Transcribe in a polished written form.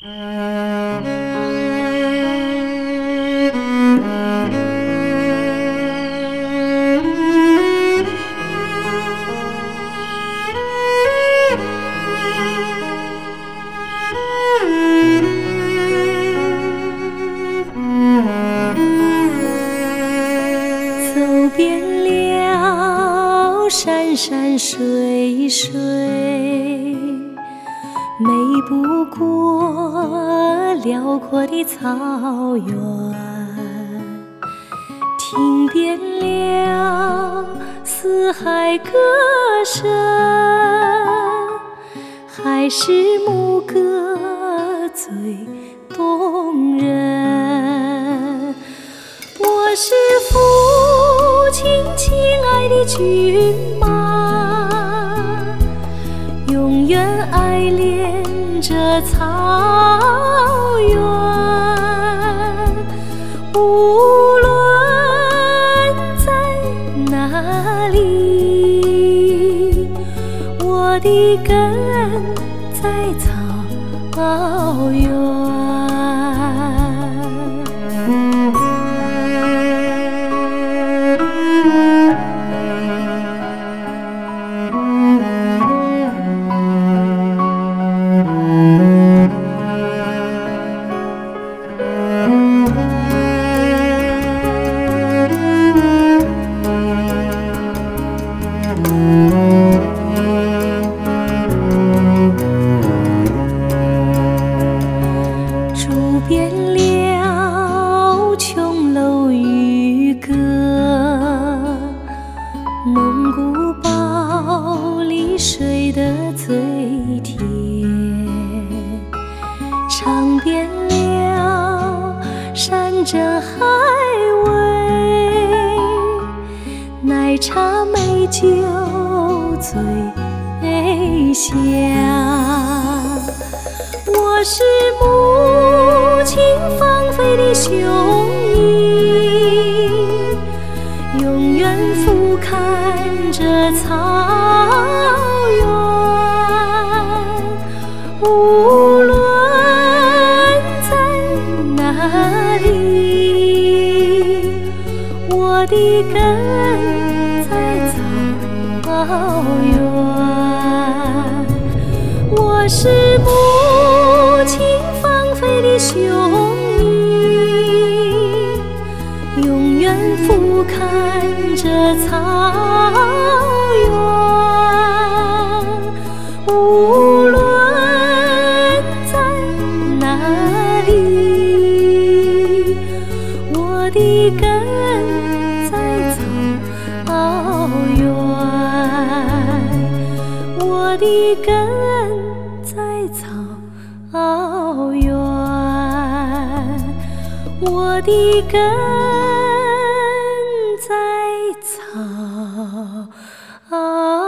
走遍了山山水水，美不过辽阔的草原，听遍了四海歌声，还是牧歌最动人。我是父亲亲爱的骏马，永远爱恋着草原。无论在哪里，我的根在草原。数遍了琼楼玉阁，蒙古包里睡得最甜，尝遍了山珍海味，奶茶美酒最香。我是母亲放飞的雄鹰，永远俯瞰着草原。无论在哪里，我的根在草原。我是母亲放飞的雄鹰，永远俯瞰着草原。无论在哪里，我的根在草原。我的根在草原，我的根在草原。